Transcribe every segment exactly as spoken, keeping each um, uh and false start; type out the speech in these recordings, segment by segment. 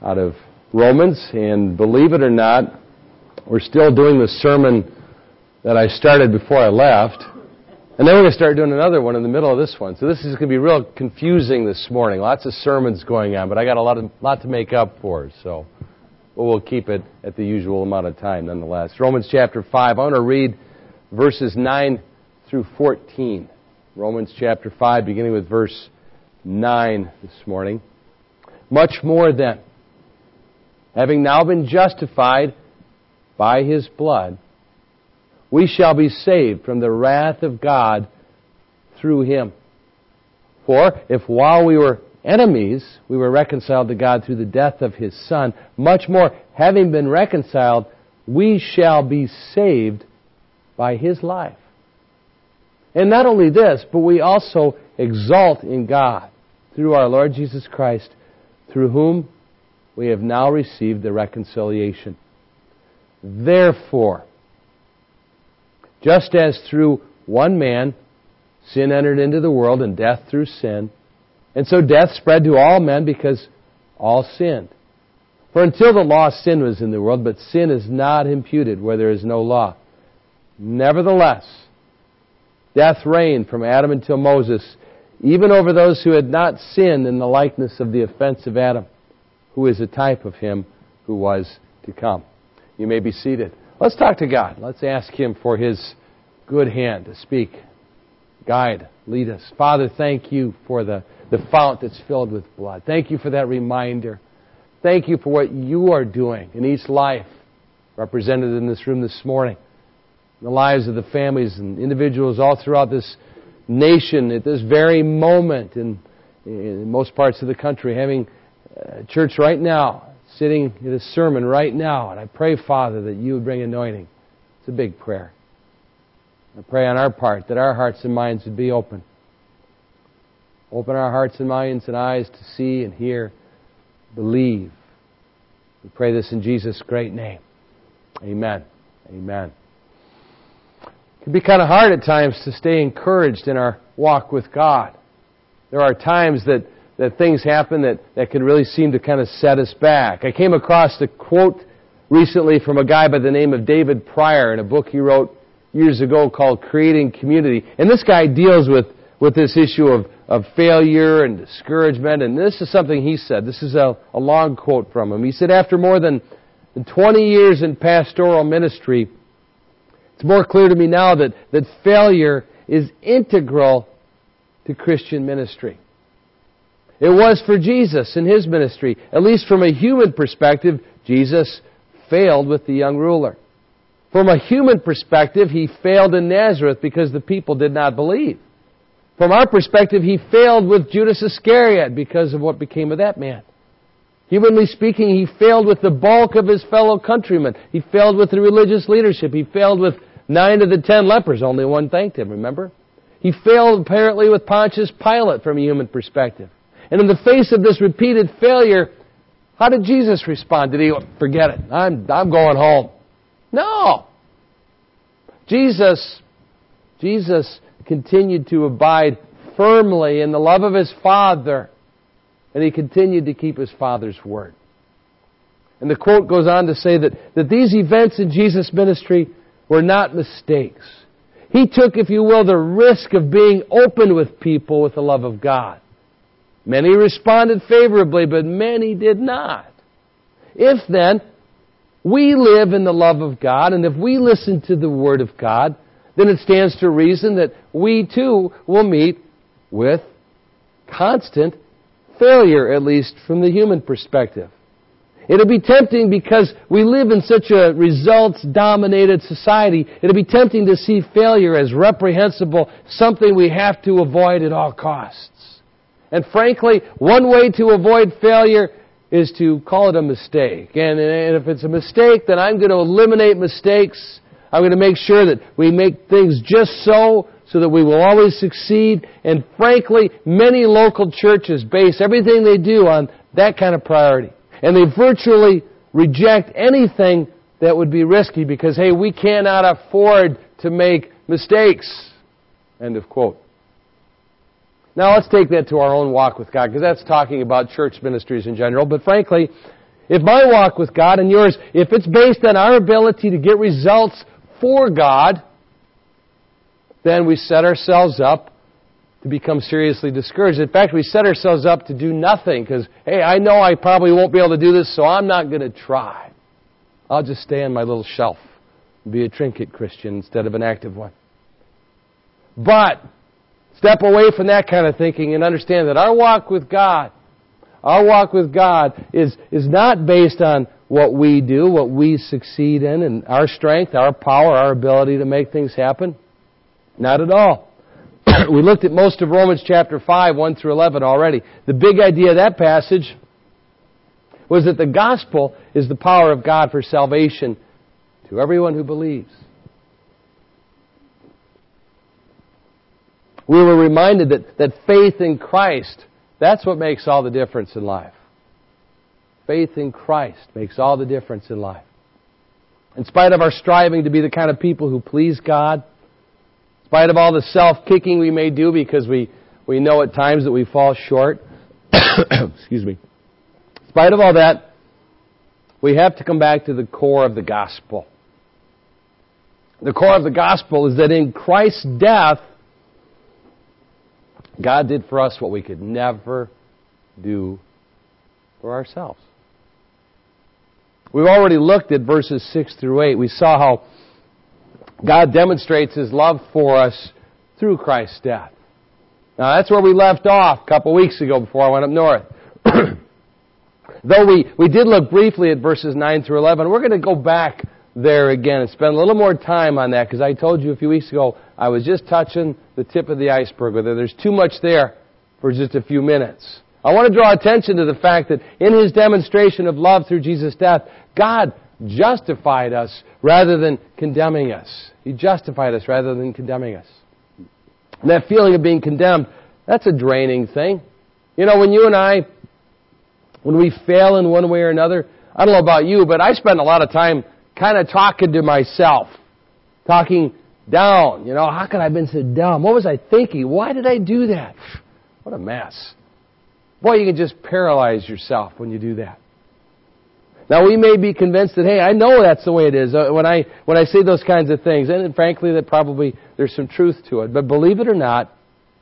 out of Romans, and believe it or not, we're still doing the sermon that I started before I left, and then we're going to start doing another one in the middle of this one. So this is going to be real confusing this morning. Lots of sermons going on, but I got a lot of lot to make up for, so but we'll keep it at the usual amount of time nonetheless. Romans chapter five. I want to read verses nine through fourteen. Romans chapter five, beginning with verse nine this morning. Much more then, having now been justified by His blood, we shall be saved from the wrath of God through Him. For if while we were enemies, we were reconciled to God through the death of His Son, much more, having been reconciled, we shall be saved by His life. And not only this, but we also exalt in God through our Lord Jesus Christ, through whom we have now received the reconciliation. Therefore, just as through one man sin entered into the world, and death through sin, and so death spread to all men because all sinned. For until the law, sin was in the world, but sin is not imputed where there is no law. Nevertheless, death reigned from Adam until Moses, even over those who had not sinned in the likeness of the offense of Adam, who is a type of him who was to come. You may be seated. Let's talk to God. Let's ask Him for His good hand to speak, guide, lead us. Father, thank You for the, the fount that's filled with blood. Thank You for that reminder. Thank You for what You are doing in each life represented in this room this morning, in the lives of the families and individuals all throughout this nation at this very moment in, in most parts of the country, having a church right now, sitting in a sermon right now. And I pray, Father, that You would bring anointing. It's a big prayer. I pray on our part that our hearts and minds would be open. Open our hearts and minds and eyes to see and hear, believe. We pray this in Jesus' great name. Amen. Amen. It can be kind of hard at times to stay encouraged in our walk with God. There are times that, that things happen that, that can really seem to kind of set us back. I came across a quote recently from a guy by the name of David Pryor in a book he wrote years ago called Creating Community. And this guy deals with, with this issue of, of failure and discouragement. And this is something he said. This is a, a long quote from him. He said, after more than twenty years in pastoral ministry, it's more clear to me now that, that failure is integral to Christian ministry. It was for Jesus in His ministry. At least from a human perspective, Jesus failed with the young ruler. From a human perspective, He failed in Nazareth because the people did not believe. From our perspective, He failed with Judas Iscariot because of what became of that man. Humanly speaking, He failed with the bulk of His fellow countrymen. He failed with the religious leadership. He failed with nine of the ten lepers. Only one thanked Him, remember? He failed apparently with Pontius Pilate from a human perspective. And in the face of this repeated failure, how did Jesus respond? Did He forget it? I'm, I'm going home. No. Jesus, Jesus continued to abide firmly in the love of His Father, and He continued to keep His Father's word. And the quote goes on to say that, that these events in Jesus' ministry were not mistakes. He took, if you will, the risk of being open with people with the love of God. Many responded favorably, but many did not. If then we live in the love of God, and if we listen to the Word of God, then it stands to reason that we too will meet with constant failure, at least from the human perspective. It'll be tempting because we live in such a results-dominated society. It'll be tempting to see failure as reprehensible, something we have to avoid at all costs. And frankly, one way to avoid failure is to call it a mistake. And, and if it's a mistake, then I'm going to eliminate mistakes. I'm going to make sure that we make things just so, so that we will always succeed. And frankly, many local churches base everything they do on that kind of priority. And they virtually reject anything that would be risky because, hey, we cannot afford to make mistakes. End of quote. Now let's take that to our own walk with God, because that's talking about church ministries in general. But frankly, If my walk with God and yours, if it's based on our ability to get results for God, then we set ourselves up to become seriously discouraged. In fact, we set ourselves up to do nothing because, hey, I know I probably won't be able to do this, so I'm not going to try. I'll just stay on my little shelf and be a trinket Christian instead of an active one. But step away from that kind of thinking and understand that our walk with God, our walk with God is, is not based on what we do, what we succeed in, and our strength, our power, our ability to make things happen. Not at all. We looked at most of Romans chapter five, one through eleven already. The big idea of that passage was that the gospel is the power of God for salvation to everyone who believes. We were reminded that, that faith in Christ, that's what makes all the difference in life. Faith in Christ makes all the difference in life. In spite of our striving to be the kind of people who please God, in spite of all the self-kicking we may do because we, we know at times that we fall short, excuse me, in spite of all that, we have to come back to the core of the gospel. The core of the gospel is that in Christ's death, God did for us what we could never do for ourselves. We've already looked at verses six through eight. We saw how God demonstrates His love for us through Christ's death. Now that's where we left off a couple weeks ago before I went up north. Though we, we did look briefly at verses nine through eleven, we're going to go back there again and spend a little more time on that because I told you a few weeks ago I was just touching the tip of the iceberg with it. There's too much there for just a few minutes. I want to draw attention to the fact that in His demonstration of love through Jesus' death, God justified us rather than condemning us. He justified us rather than condemning us. And that feeling of being condemned, that's a draining thing. You know, when you and I, when we fail in one way or another, I don't know about you, but I spend a lot of time kind of talking to myself, talking down. You know, how could I have been so dumb? What was I thinking? Why did I do that? What a mess. Boy, you can just paralyze yourself when you do that. Now, we may be convinced that, hey, I know that's the way it is when I when I say those kinds of things. And frankly, that probably there's some truth to it. But believe it or not,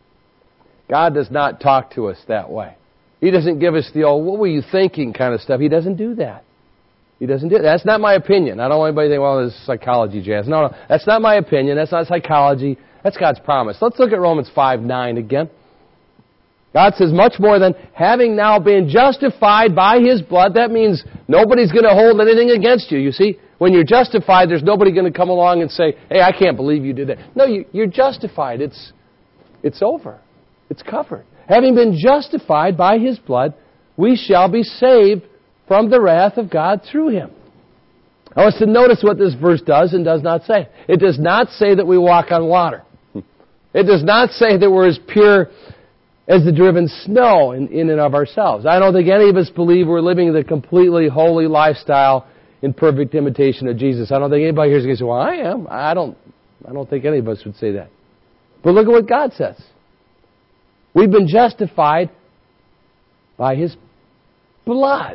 God does not talk to us that way. He doesn't give us the old, what were you thinking kind of stuff. He doesn't do that. He doesn't do that. That's not my opinion. I don't want anybody to think, well, this is psychology, Jazz. No, no, that's not my opinion. That's not psychology. That's God's promise. Let's look at Romans five nine again. God says, much more than having now been justified by His blood. That means nobody's going to hold anything against you. You see, when you're justified, there's nobody going to come along and say, hey, I can't believe you did that. No, you, you're justified. It's, it's over. It's covered. Having been justified by His blood, we shall be saved from the wrath of God through Him. I want us to notice what this verse does and does not say. It does not say that we walk on water. It does not say that we're as pure as the driven snow in, in and of ourselves. I don't think any of us believe we're living the completely holy lifestyle in perfect imitation of Jesus. I don't think anybody here is going to say, well, I am. I don't, I don't think any of us would say that. But look at what God says. We've been justified by His blood.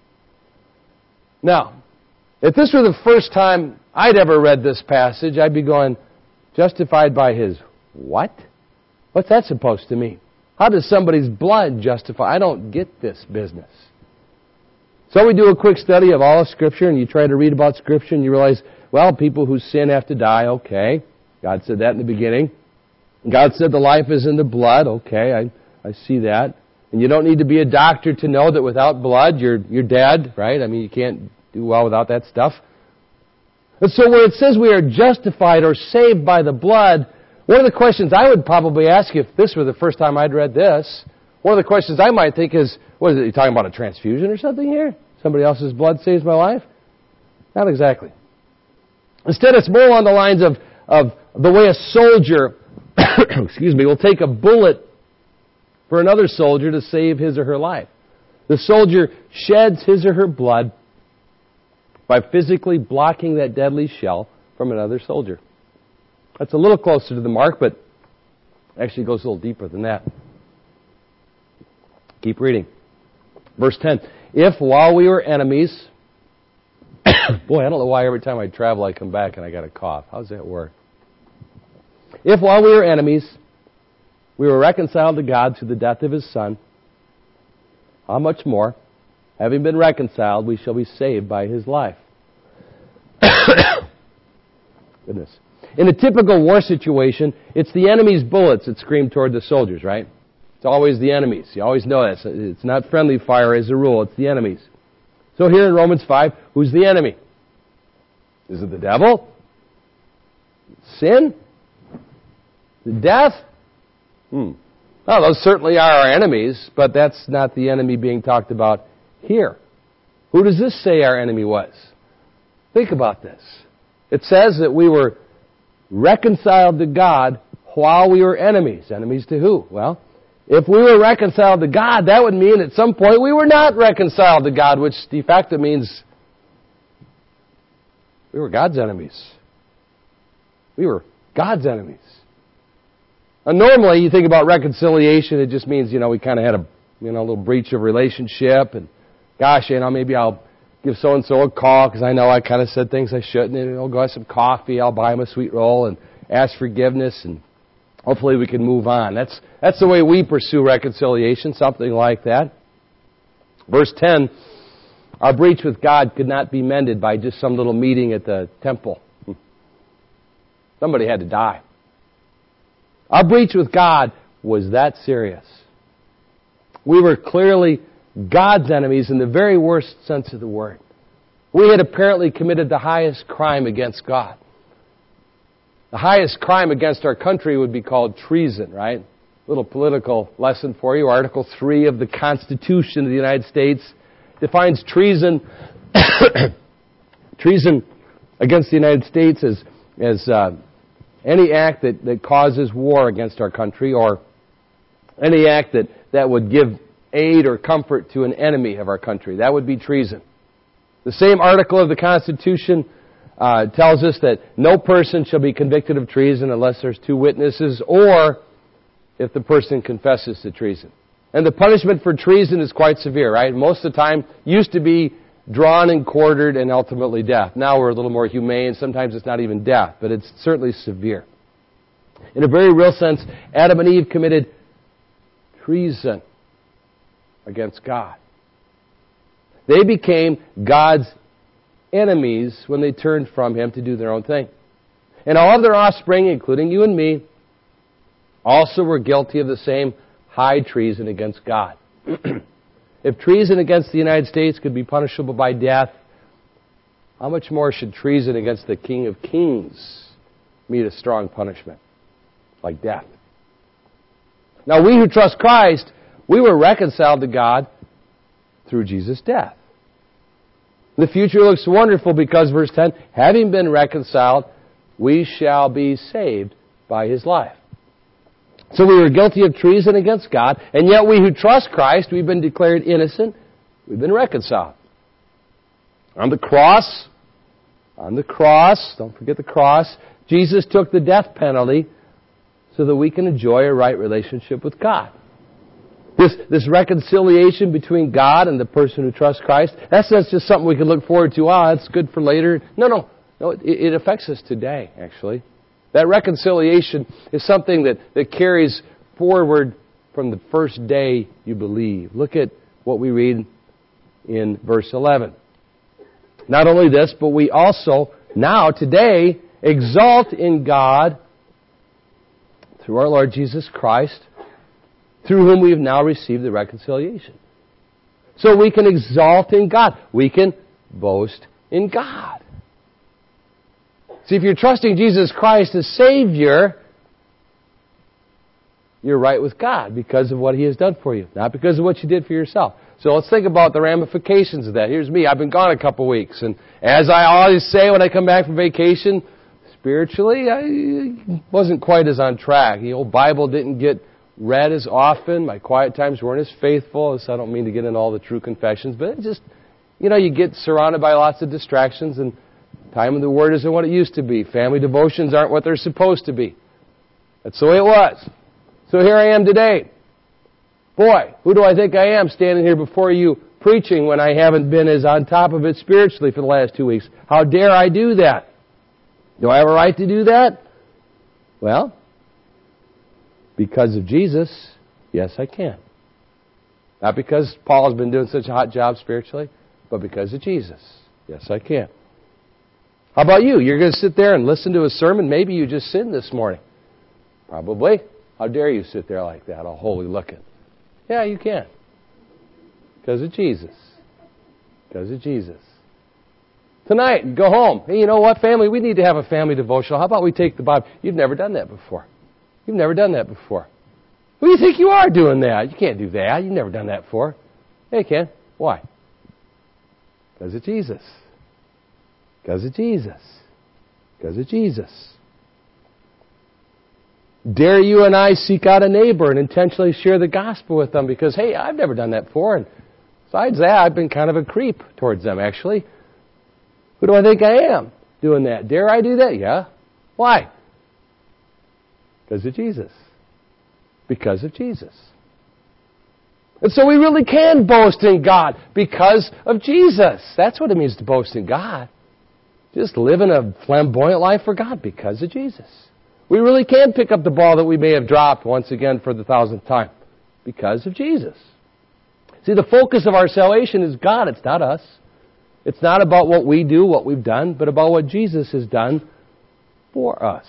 Now, if this were the first time I'd ever read this passage, I'd be going, justified by His what? What's that supposed to mean? How does somebody's blood justify? I don't get this business. So we do a quick study of all of Scripture, and you try to read about Scripture, and you realize, well, people who sin have to die, okay. God said that in the beginning. God said the life is in the blood, okay, I, I see that. And you don't need to be a doctor to know that without blood, you're, you're dead, right? I mean, you can't do well without that stuff. And so when it says we are justified or saved by the blood, one of the questions I would probably ask if this were the first time I'd read this, one of the questions I might think is, what is it, you talking about a transfusion or something here? Somebody else's blood saves my life? Not exactly. Instead, it's more along the lines of, of the way a soldier, excuse me, will take a bullet for another soldier to save his or her life. The soldier sheds his or her blood by physically blocking that deadly shell from another soldier. That's a little closer to the mark, but actually goes a little deeper than that. Keep reading. Verse ten, if while we were enemies... Boy, I don't know why every time I travel I come back and I got a cough. How does that work? If while we were enemies, we were reconciled to God through the death of His Son, how much more, having been reconciled, we shall be saved by His life. Goodness. In a typical war situation, it's the enemy's bullets that scream toward the soldiers, right? It's always the enemies. You always know that. It's not friendly fire as a rule. It's the enemies. So here in Romans five, who's the enemy? Is it the devil? Sin? The death? Hmm. Well, those certainly are our enemies, but that's not the enemy being talked about here. Who does this say our enemy was? Think about this. It says that we were reconciled to God while we were enemies. Enemies to who? Well, if we were reconciled to God, that would mean at some point we were not reconciled to God, which de facto means we were God's enemies. We were God's enemies. Now, normally, you think about reconciliation, it just means, you know, we kind of had a, you know, a little breach of relationship, and gosh, you know, maybe I'll give so-and-so a call because I know I kind of said things I shouldn't, and I'll go have some coffee, I'll buy him a sweet roll, and ask forgiveness, and hopefully we can move on. That's that's the way we pursue reconciliation, something like that. Verse ten, our breach with God could not be mended by just some little meeting at the temple. Somebody had to die. Our breach with God was that serious. We were clearly God's enemies in the very worst sense of the word. We had apparently committed the highest crime against God. The highest crime against our country would be called treason, right? A little political lesson for you. Article three of the Constitution of the United States defines treason treason against the United States as, as uh, any act that, that causes war against our country, or any act that, that would give aid or comfort to an enemy of our country. That would be treason. The same article of the Constitution uh, tells us that no person shall be convicted of treason unless there's two witnesses, or if the person confesses to treason. And the punishment for treason is quite severe, right? Most of the time used to be drawn and quartered and ultimately death. Now we're a little more humane. Sometimes it's not even death, but it's certainly severe. In a very real sense, Adam and Eve committed treason against God. They became God's enemies when they turned from Him to do their own thing. And all of their offspring, including you and me, also were guilty of the same high treason against God. If treason against the United States could be punishable by death, how much more should treason against the King of Kings meet a strong punishment, like death? Now, we who trust Christ, we were reconciled to God through Jesus' death. The future looks wonderful because, verse ten, having been reconciled, we shall be saved by His life. So we were guilty of treason against God, and yet we who trust Christ, we've been declared innocent, we've been reconciled. On the cross, on the cross, don't forget the cross, Jesus took the death penalty so that we can enjoy a right relationship with God. This, this reconciliation between God and the person who trusts Christ, that's, that's just something we can look forward to. Ah, it's good for later. No, no, no, it, it affects us today, actually. That reconciliation is something that, that carries forward from the first day you believe. Look at what we read in verse eleven. Not only this, but we also now, today, exalt in God through our Lord Jesus Christ, through whom we have now received the reconciliation. So we can exalt in God. We can boast in God. See, if you're trusting Jesus Christ as Savior, you're right with God because of what He has done for you, not because of what you did for yourself. So let's think about the ramifications of that. Here's me. I've been gone a couple weeks, and as I always say when I come back from vacation, spiritually, I wasn't quite as on track. The old Bible didn't get read as often. My quiet times weren't as faithful. So I don't mean to get into all the true confessions, but it just, you know, you get surrounded by lots of distractions, and time of the Word isn't what it used to be. Family devotions aren't what they're supposed to be. That's the way it was. So here I am today. Boy, who do I think I am standing here before you preaching when I haven't been as on top of it spiritually for the last two weeks? How dare I do that? Do I have a right to do that? Well, because of Jesus, yes, I can. Not because Paul has been doing such a hot job spiritually, but because of Jesus. Yes, I can. How about you? You're going to sit there and listen to a sermon? Maybe you just sinned this morning. Probably. How dare you sit there like that, all holy looking? Yeah, you can. Because of Jesus. Because of Jesus. Tonight, go home. Hey, you know what, family? We need to have a family devotional. How about we take the Bible? You've never done that before. You've never done that before. Who do you think you are doing that? You can't do that. You've never done that before. Yeah, you can. Why? Because of Jesus. Because of Jesus. Because of Jesus. Dare you and I seek out a neighbor and intentionally share the gospel with them because, hey, I've never done that before. And besides that, I've been kind of a creep towards them, actually. Who do I think I am doing that? Dare I do that? Yeah. Why? Because of Jesus. Because of Jesus. And so we really can boast in God because of Jesus. That's what it means to boast in God. Just living a flamboyant life for God because of Jesus. We really can pick up the ball that we may have dropped once again for the thousandth time because of Jesus. See, the focus of our salvation is God. It's not us. It's not about what we do, what we've done, but about what Jesus has done for us.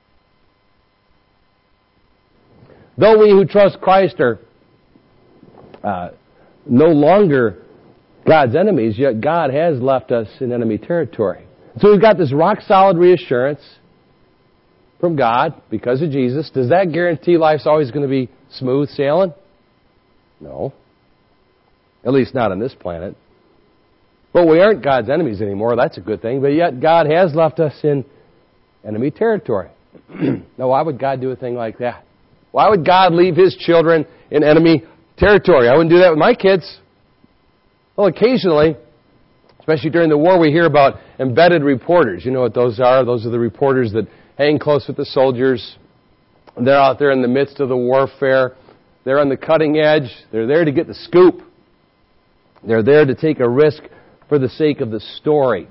Though we who trust Christ are uh, no longer God's enemies, yet God has left us in enemy territory. So we've got this rock-solid reassurance from God because of Jesus. Does that guarantee life's always going to be smooth sailing? No. At least not on this planet. But we aren't God's enemies anymore. That's a good thing. But yet God has left us in enemy territory. Now, why would God do a thing like that? Why would God leave His children in enemy territory? I wouldn't do that with my kids. Well, occasionally, especially during the war, we hear about embedded reporters. You know what those are? Those are the reporters that hang close with the soldiers. They're out there in the midst of the warfare. They're on the cutting edge. They're there to get the scoop. They're there to take a risk for the sake of the story.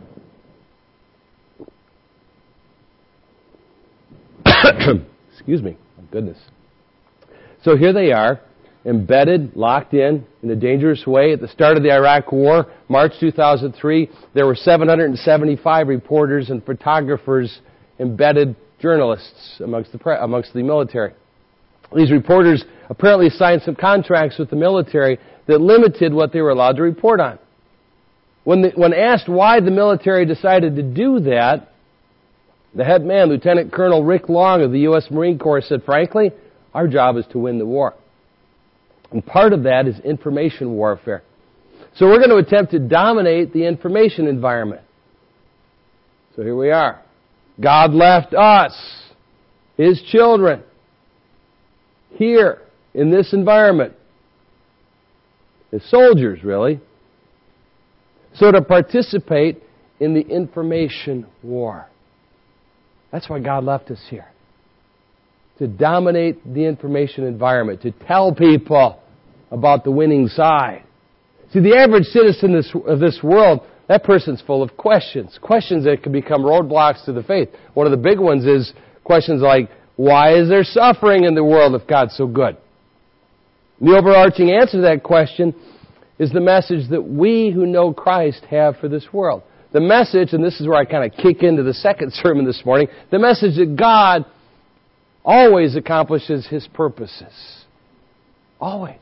Excuse me. Oh, goodness. So here they are, embedded, locked in, in a dangerous way. At the start of the Iraq War, March two thousand three, there were seven hundred seventy-five reporters and photographers, embedded journalists amongst the pre- amongst the military. These reporters apparently signed some contracts with the military that limited what they were allowed to report on. When, the, when asked why the military decided to do that, the head man, Lieutenant Colonel Rick Long of the U S Marine Corps, said, frankly, our job is to win the war. And part of that is information warfare. So we're going to attempt to dominate the information environment. So here we are. God left us, His children, here in this environment. As soldiers, really. So to participate in the information war. That's why God left us here. To dominate the information environment. To tell people about the winning side. See, the average citizen of this world, that person's full of questions. Questions that can become roadblocks to the faith. One of the big ones is questions like, why is there suffering in the world if God's so good? The overarching answer to that question is the message that we who know Christ have for this world. The message, and this is where I kind of kick into the second sermon this morning, the message that God always accomplishes His purposes. Always.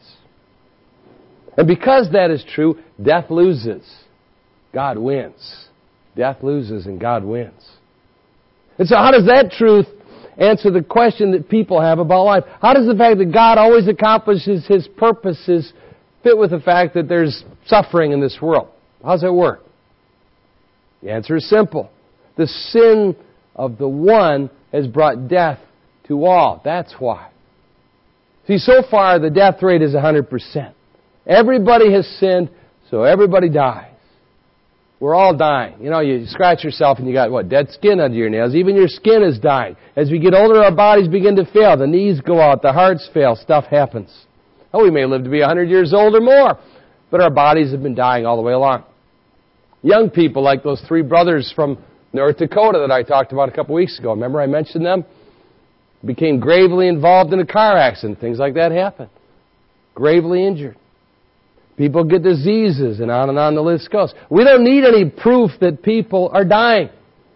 And because that is true, death loses. God wins. Death loses and God wins. And so how does that truth answer the question that people have about life? How does the fact that God always accomplishes His purposes fit with the fact that there's suffering in this world? How does that work? The answer is simple. The sin of the one has brought death to all. That's why. See, so far the death rate is one hundred percent. Everybody has sinned, so everybody dies. We're all dying. You know, you scratch yourself and you got, what, dead skin under your nails. Even your skin is dying. As we get older, our bodies begin to fail. The knees go out, the hearts fail, stuff happens. Oh, we may live to be one hundred years old or more, but our bodies have been dying all the way along. Young people like those three brothers from North Dakota that I talked about a couple weeks ago. Remember I mentioned them? Became gravely involved in a car accident. Things like that happen. Gravely injured. People get diseases, and on and on the list goes. We don't need any proof that people are dying.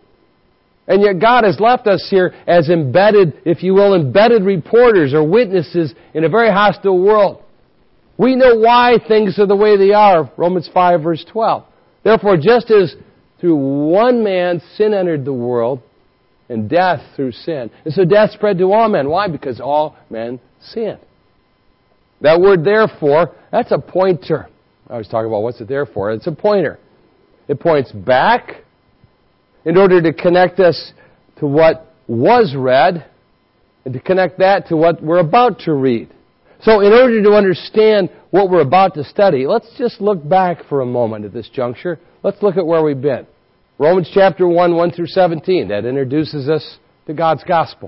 And yet God has left us here as embedded, if you will, embedded reporters or witnesses in a very hostile world. We know why things are the way they are. Romans five, verse twelve. Therefore, just as through one man sin entered the world, and death through sin. And so death spread to all men. Why? Because all men sinned. That word therefore, that's a pointer. I was talking about what's it there for. It's a pointer. It points back in order to connect us to what was read and to connect that to what we're about to read. So in order to understand what we're about to study, let's just look back for a moment at this juncture. Let's look at where we've been. Romans chapter one, one through seventeen. That introduces us to God's gospel.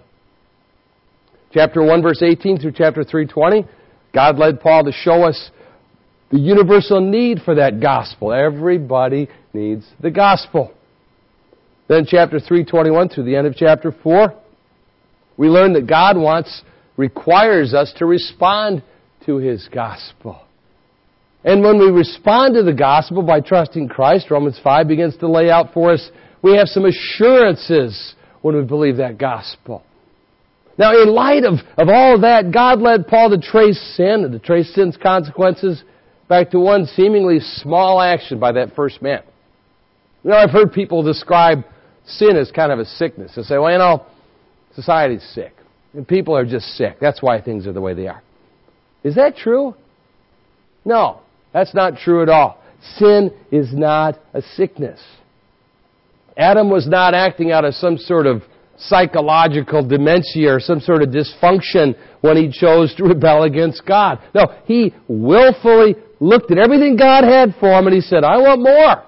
Chapter one, verse eighteen through chapter three, twenty. God led Paul to show us the universal need for that gospel. Everybody needs the gospel. Then chapter three, twenty-one through the end of chapter four, we learn that God wants, requires us to respond to His gospel. And when we respond to the gospel by trusting Christ, Romans five begins to lay out for us, we have some assurances when we believe that gospel. Now, in light of, of all of that, God led Paul to trace sin and to trace sin's consequences back to one seemingly small action by that first man. You know, I've heard people describe sin as kind of a sickness. They say, well, you know, society's sick. And people are just sick. That's why things are the way they are. Is that true? No, that's not true at all. Sin is not a sickness. Adam was not acting out of some sort of psychological dementia or some sort of dysfunction when he chose to rebel against God. No, he willfully looked at everything God had for him and he said, I want more.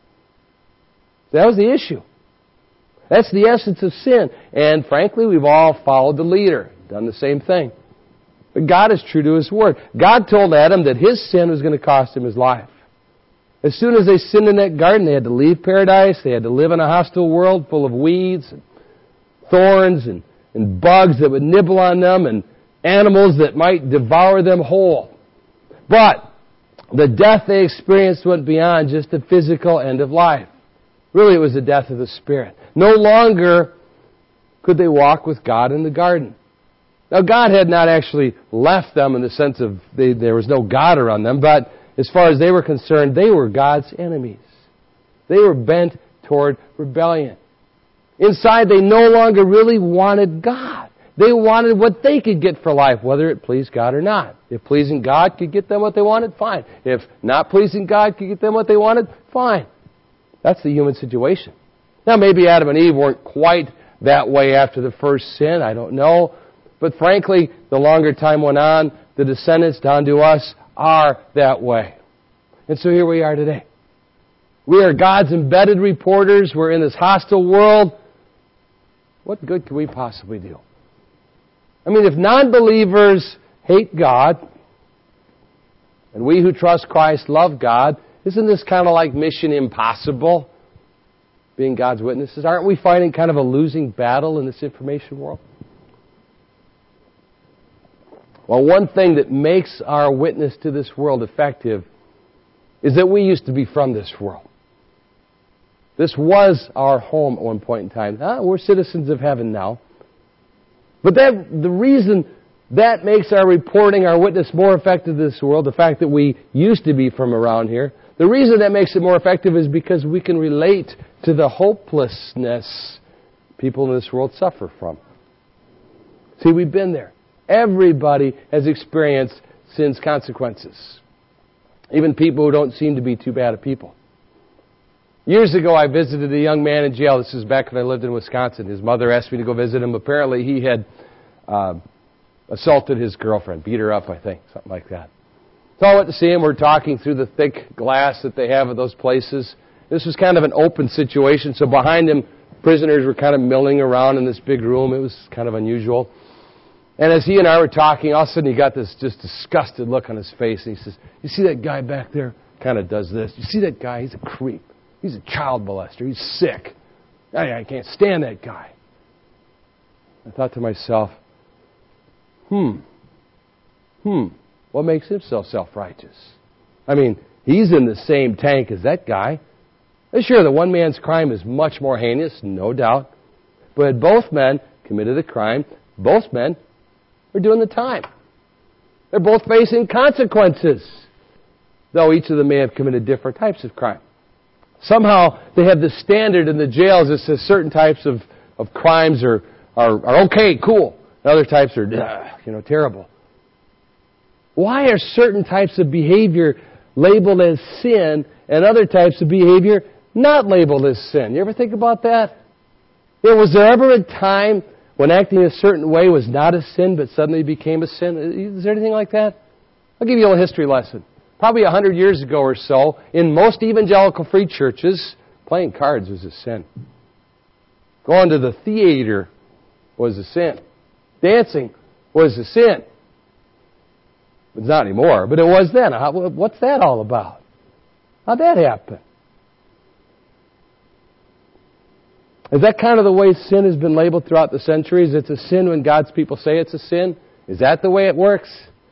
That was the issue. That's the essence of sin. And frankly, we've all followed the leader, done the same thing. But God is true to His Word. God told Adam that his sin was going to cost him his life. As soon as they sinned in that garden, they had to leave paradise. They had to live in a hostile world full of weeds and thorns and, and bugs that would nibble on them and animals that might devour them whole. But the death they experienced went beyond just the physical end of life. Really, it was the death of the spirit. No longer could they walk with God in the garden. Now, God had not actually left them in the sense of they, there was no God around them, but as far as they were concerned, they were God's enemies. They were bent toward rebellion. Inside, they no longer really wanted God. They wanted what they could get for life, whether it pleased God or not. If pleasing God could get them what they wanted, fine. If not pleasing God could get them what they wanted, fine. That's the human situation. Now, maybe Adam and Eve weren't quite that way after the first sin. I don't know. But frankly, the longer time went on, the descendants down to us are that way. And so here we are today. We are God's embedded reporters. We're in this hostile world. What good can we possibly do? I mean, if non-believers hate God, and we who trust Christ love God, isn't this kind of like Mission Impossible, being God's witnesses? Aren't we fighting kind of a losing battle in this information world? Well, one thing that makes our witness to this world effective is that we used to be from this world. This was our home at one point in time. Ah, we're citizens of heaven now. But that, the reason that makes our reporting, our witness more effective in this world, the fact that we used to be from around here, the reason that makes it more effective is because we can relate to the hopelessness people in this world suffer from. See, we've been there. Everybody has experienced sin's consequences. Even people who don't seem to be too bad of people. Years ago, I visited a young man in jail. This is back when I lived in Wisconsin. His mother asked me to go visit him. Apparently, he had uh, assaulted his girlfriend, beat her up, I think, something like that. So I went to see him. We're talking through the thick glass that they have at those places. This was kind of an open situation, so behind him, prisoners were kind of milling around in this big room. It was kind of unusual. And as he and I were talking, all of a sudden he got this just disgusted look on his face. And he says, you see that guy back there? Kind of does this. You see that guy? He's a creep. He's a child molester. He's sick. I, I can't stand that guy. I thought to myself, hmm, hmm, what makes him so self-righteous? I mean, he's in the same tank as that guy. Sure, the one man's crime is much more heinous, no doubt. But both men committed a crime. Both men are doing the time. They're both facing consequences, though each of them may have committed different types of crime. Somehow they have the standard in the jails that says certain types of, of crimes are, are, are okay, cool. And other types are, uh, you know, terrible. Why are certain types of behavior labeled as sin and other types of behavior not labeled as sin? You ever think about that? You know, was there ever a time when acting a certain way was not a sin but suddenly became a sin? Is there anything like that? I'll give you a little history lesson. Probably a hundred years ago or so, in most evangelical free churches, playing cards was a sin. Going to the theater was a sin. Dancing was a sin. It's not anymore, but it was then. What's that all about? How'd that happen? Is that kind of the way sin has been labeled throughout the centuries? It's a sin when God's people say it's a sin? Is that the way it works?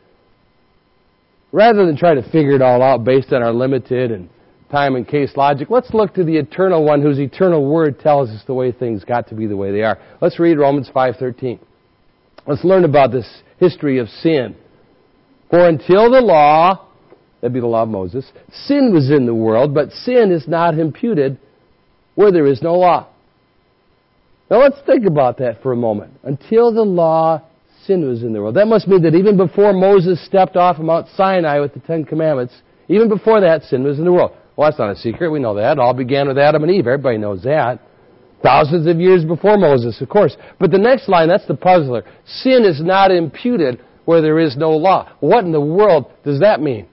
Rather than try to figure it all out based on our limited and time and case logic, let's look to the eternal one whose eternal word tells us the way things got to be the way they are. Let's read Romans five thirteen. Let's learn about this history of sin. For until the law, that'd be the law of Moses, sin was in the world, but sin is not imputed where there is no law. Now let's think about that for a moment. Until the law, sin was in the world. That must mean that even before Moses stepped off of Mount Sinai with the Ten Commandments, even before that, sin was in the world. Well, that's not a secret. We know that. It all began with Adam and Eve. Everybody knows that. Thousands of years before Moses, of course. But the next line, that's the puzzler. Sin is not imputed where there is no law. What in the world does that mean?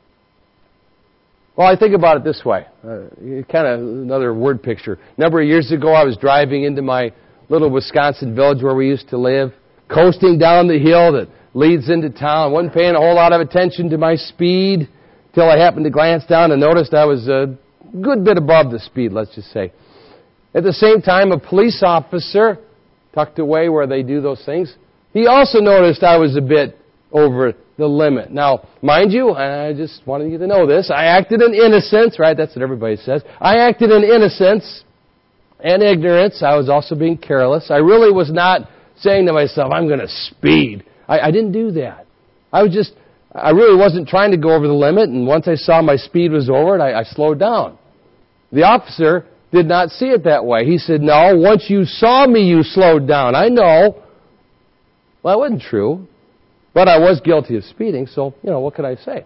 Well, I think about it this way. Uh, kind of another word picture. A number of years ago, I was driving into my little Wisconsin village where we used to live, coasting down the hill that leads into town. I wasn't paying a whole lot of attention to my speed until I happened to glance down and noticed I was a good bit above the speed, let's just say. At the same time, a police officer, tucked away where they do those things, he also noticed I was a bit over the limit. Now, mind you, I just wanted you to know this. I acted in innocence, right? That's what everybody says. I acted in innocence and ignorance. I was also being careless. I really was not saying to myself, I'm going to speed. I, I didn't do that. I was just, I really wasn't trying to go over the limit, and once I saw my speed was over, I, I slowed down. The officer did not see it that way. He said, no, once you saw me, you slowed down. I know. Well, that wasn't true. But I was guilty of speeding, so, you know, what could I say?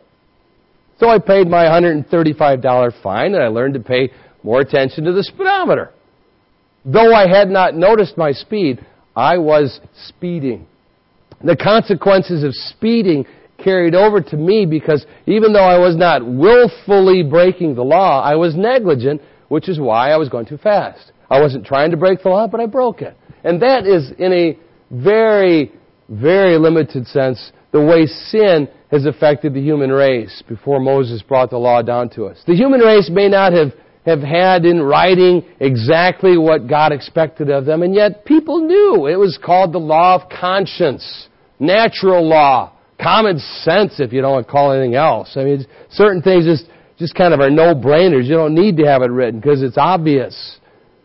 So I paid my one hundred thirty-five dollars fine, and I learned to pay more attention to the speedometer. Though I had not noticed my speed, I was speeding. The consequences of speeding carried over to me because even though I was not willfully breaking the law, I was negligent, which is why I was going too fast. I wasn't trying to break the law, but I broke it. And that is, in a very, very limited sense, the way sin has affected the human race before Moses brought the law down to us. The human race may not have, have had in writing exactly what God expected of them, and yet people knew. It was called the law of conscience, natural law, common sense if you don't want to call anything else. I mean, certain things just, just kind of are no-brainers. You don't need to have it written because it's obvious.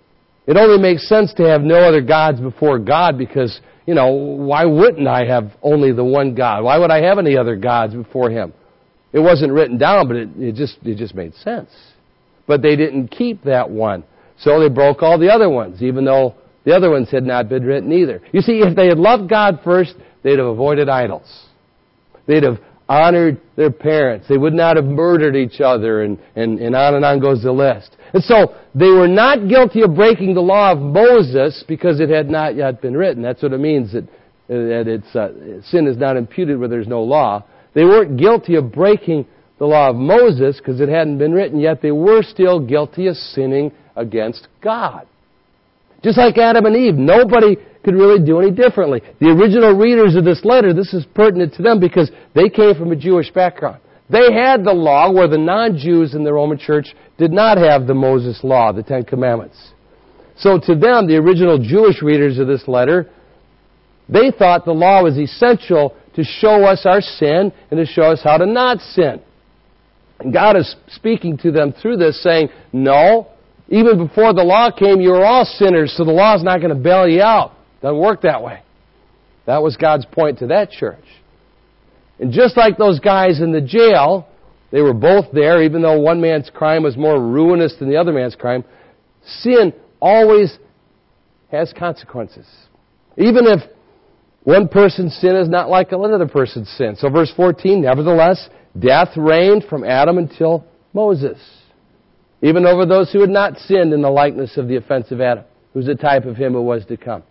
It only makes sense to have no other gods before God because, you know, why wouldn't I have only the one God? Why would I have any other gods before Him? It wasn't written down, but it, it just it just made sense. But they didn't keep that one. So they broke all the other ones, even though the other ones had not been written either. You see, if they had loved God first, they'd have avoided idols. They'd have honored their parents. They would not have murdered each other, and, and, and on and on goes the list. And so they were not guilty of breaking the law of Moses because it had not yet been written. That's what it means, that, that it's, uh, sin is not imputed where there's no law. They weren't guilty of breaking the law of Moses because it hadn't been written, yet they were still guilty of sinning against God. Just like Adam and Eve, nobody could really do any differently. The original readers of this letter, this is pertinent to them because they came from a Jewish background. They had the law where the non-Jews in the Roman church did not have the Moses law, the Ten Commandments. So to them, the original Jewish readers of this letter, they thought the law was essential to show us our sin and to show us how to not sin. And God is speaking to them through this saying, no, even before the law came, you were all sinners, so the law is not going to bail you out. It doesn't work that way. That was God's point to that church. And just like those guys in the jail, they were both there, even though one man's crime was more ruinous than the other man's crime, sin always has consequences. Even if one person's sin is not like another person's sin. So verse fourteen, nevertheless, death reigned from Adam until Moses, even over those who had not sinned in the likeness of the offense of Adam, who's a type of him who was to come.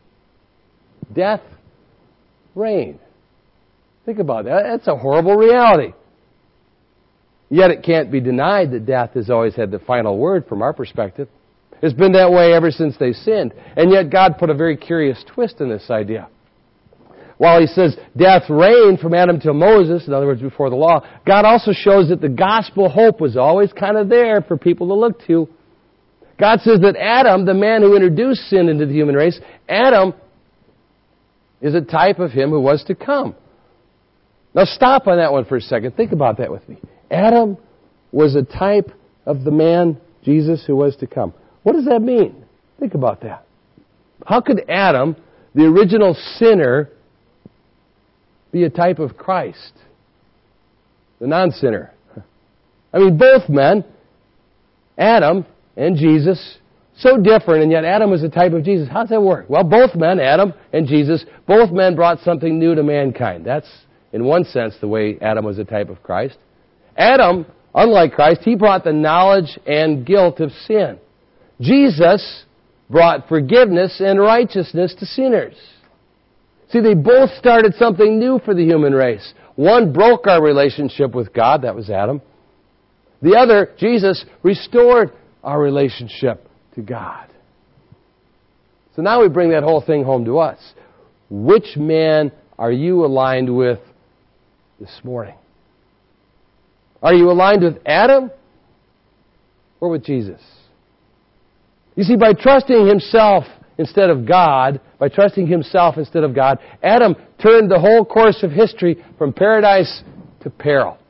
Death reigned. Think about that. That's a horrible reality. Yet it can't be denied that death has always had the final word from our perspective. It's been that way ever since they sinned. And yet God put a very curious twist in this idea. While He says death reigned from Adam till Moses, in other words, before the law, God also shows that the gospel hope was always kind of there for people to look to. God says that Adam, the man who introduced sin into the human race, Adam is a type of him who was to come. Now stop on that one for a second. Think about that with me. Adam was a type of the man, Jesus, who was to come. What does that mean? Think about that. How could Adam, the original sinner, be a type of Christ, the non-sinner? I mean, both men, Adam and Jesus, so different, and yet Adam was a type of Jesus. How does that work? Well, both men, Adam and Jesus, both men brought something new to mankind. That's, in one sense, the way Adam was a type of Christ. Adam, unlike Christ, he brought the knowledge and guilt of sin. Jesus brought forgiveness and righteousness to sinners. See, they both started something new for the human race. One broke our relationship with God, that was Adam. The other, Jesus, restored our relationship to God. So now we bring that whole thing home to us. Which man are you aligned with this morning? Are you aligned with Adam or with Jesus? You see, by trusting himself instead of God, by trusting himself instead of God, Adam turned the whole course of history from paradise to peril.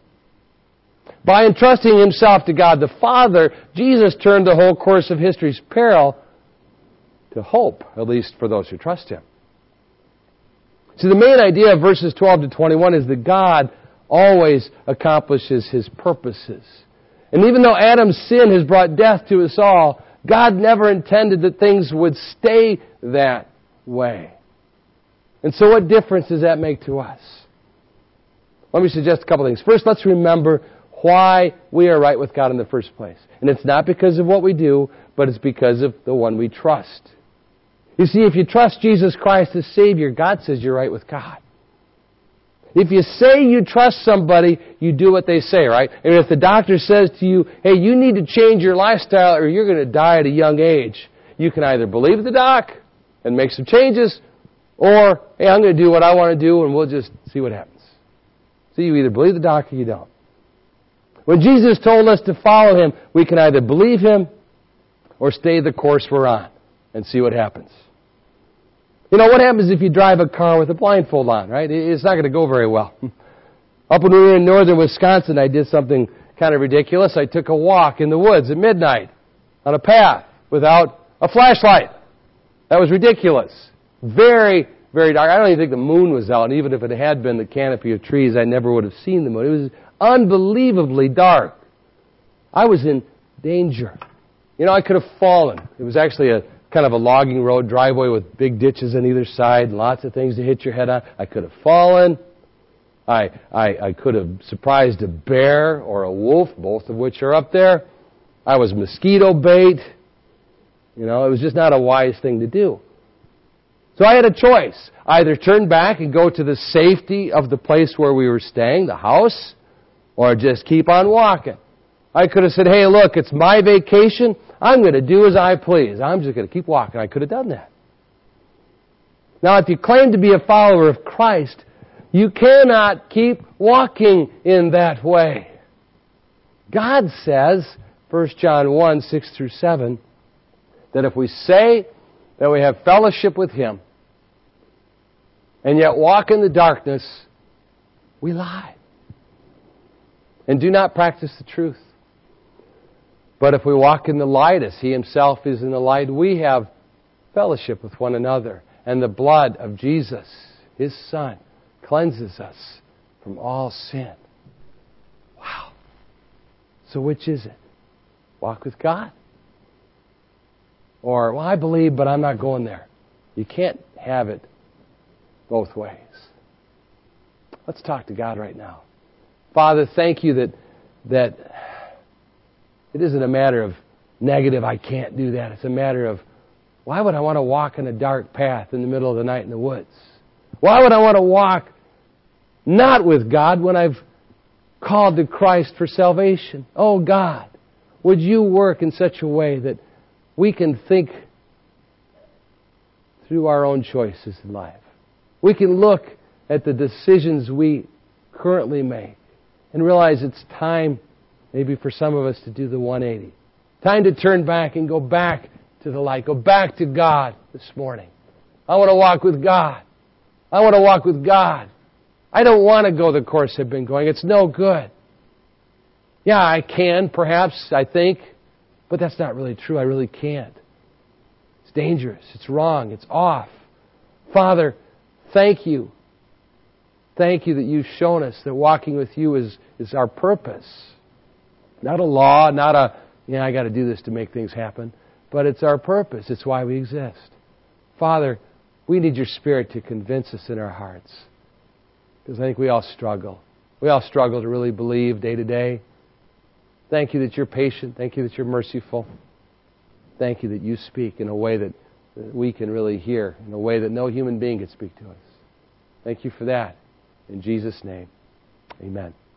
By entrusting himself to God the Father, Jesus turned the whole course of history's peril to hope, at least for those who trust Him. See, the main idea of verses twelve to twenty-one is that God always accomplishes His purposes. And even though Adam's sin has brought death to us all, God never intended that things would stay that way. And so what difference does that make to us? Let me suggest a couple things. First, let's remember why we are right with God in the first place. And it's not because of what we do, but it's because of the one we trust. You see, if you trust Jesus Christ as Savior, God says you're right with God. If you say you trust somebody, you do what they say, right? And if the doctor says to you, hey, you need to change your lifestyle or you're going to die at a young age, you can either believe the doc and make some changes, or, hey, I'm going to do what I want to do and we'll just see what happens. So you either believe the doc or you don't. When Jesus told us to follow Him, we can either believe Him or stay the course we're on and see what happens. You know, what happens if you drive a car with a blindfold on, right? It's not going to go very well. Up when we were in northern Wisconsin, I did something kind of ridiculous. I took a walk in the woods at midnight on a path without a flashlight. That was ridiculous. Very, very dark. I don't even think the moon was out. And even if it had been the canopy of trees, I never would have seen the moon. It was unbelievably dark. I was in danger. You know, I could have fallen. It was actually a kind of a logging road driveway with big ditches on either side and lots of things to hit your head on. I could have fallen. I, I, I could have surprised a bear or a wolf, both of which are up there. I was mosquito bait. You know, it was just not a wise thing to do. So I had a choice. Either turn back and go to the safety of the place where we were staying, the house, or just keep on walking. I could have said, hey, look, it's my vacation. I'm going to do as I please. I'm just going to keep walking. I could have done that. Now, if you claim to be a follower of Christ, you cannot keep walking in that way. God says, First John one, six through seven, that if we say that we have fellowship with Him and yet walk in the darkness, we lie and do not practice the truth. But if we walk in the light as He Himself is in the light, we have fellowship with one another. And the blood of Jesus, His Son, cleanses us from all sin. Wow. So which is it? Walk with God? Or, well, I believe, but I'm not going there. You can't have it both ways. Let's talk to God right now. Father, thank You that that it isn't a matter of negative, I can't do that. It's a matter of, why would I want to walk in a dark path in the middle of the night in the woods? Why would I want to walk not with God when I've called to Christ for salvation? Oh God, would You work in such a way that we can think through our own choices in life. We can look at the decisions we currently make and realize it's time maybe for some of us to do the one eighty. Time to turn back and go back to the light. Go back to God this morning. I want to walk with God. I want to walk with God. I don't want to go the course I've been going. It's no good. Yeah, I can, perhaps, I think, but that's not really true. I really can't. It's dangerous. It's wrong. It's off. Father, thank You. Thank You that You've shown us that walking with You is, is our purpose. Not a law, not a, yeah, I got to do this to make things happen. But it's our purpose. It's why we exist. Father, we need Your Spirit to convince us in our hearts. Because I think we all struggle. We all struggle to really believe day to day. Thank You that You're patient. Thank You that You're merciful. Thank You that You speak in a way that we can really hear, in a way that no human being can speak to us. Thank You for that. In Jesus' name, amen.